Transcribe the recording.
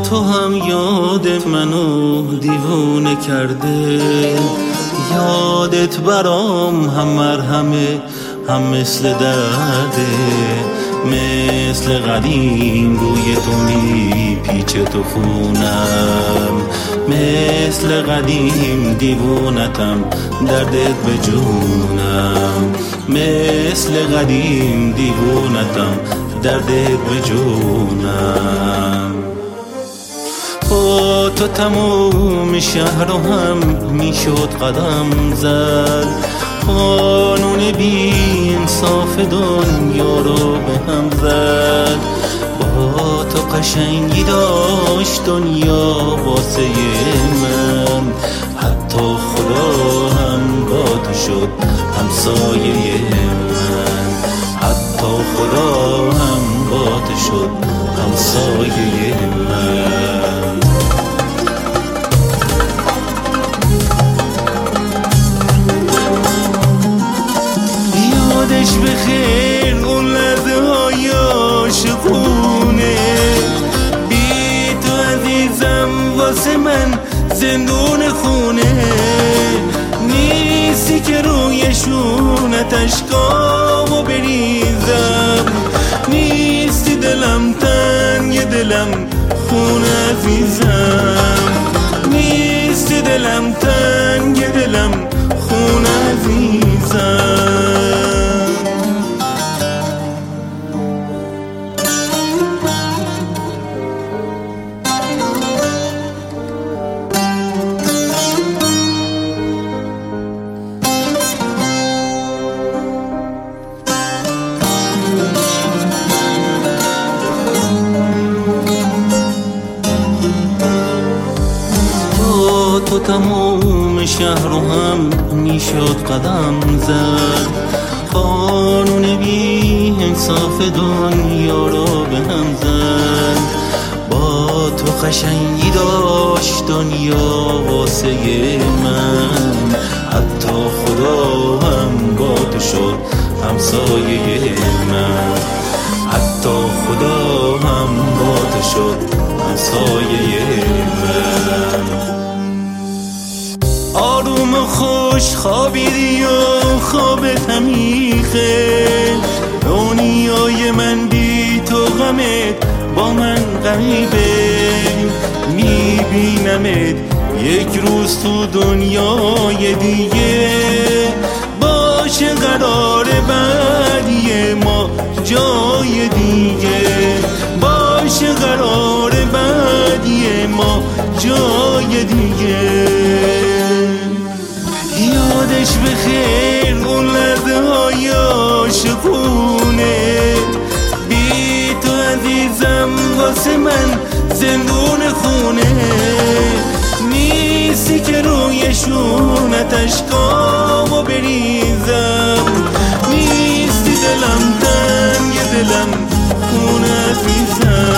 تو هم یاد منو دیوونه کرده، یادت برام هم مرهمه هم مثل درده، مثل قدیم روی تو میپیچه تو خونم، مثل قدیم دیوونتم دردت به جونم، مثل قدیم دیوونتم دردت به جونم. با تو تموم شهر رو هم میشد قدم زد، قانون بی انصاف دنیا رو به هم زد، با تو قشنگی داشت دنیا واسه من، حتی خدا هم با تو شد همسایه من، حتی خدا هم با تو شد همسایه من. یادش بخیر اون لحظه های عاشقونه، بی تو عزیزم واسه من زندون خونه، نیستی که روی شونت اشکامو بریزم، نیستی دلم تنگ دلم خون عزیزم، نیستی دلم تنگ دلم خون عزیزم. تو تموم شهر رو هم میشد قدم زد، قانون بی انصاف دنیا رو به هم زد، با تو قشنگی داشت دنیا واسه من، حتی خدا هم با تو شد همسایه من، حتی خدا هم با تو شد همسایه من. آروم و خوش خوابیدی و خوابت همیخه، دنیای من بی تو غمت با من غریبه، میبینمت یک روز تو دنیای دیگه، باشه قرار بعدی ما جای دیگه، باشه قرار بعدی ما جای دیگه. یادش بخیر اون لحظه های عاشقونه، بی تو عزیزم واسه من زندون خونه، نیستی که روی شونت اشکامو بریزم، نیستی دلم تنگ دلم خون عزیزم.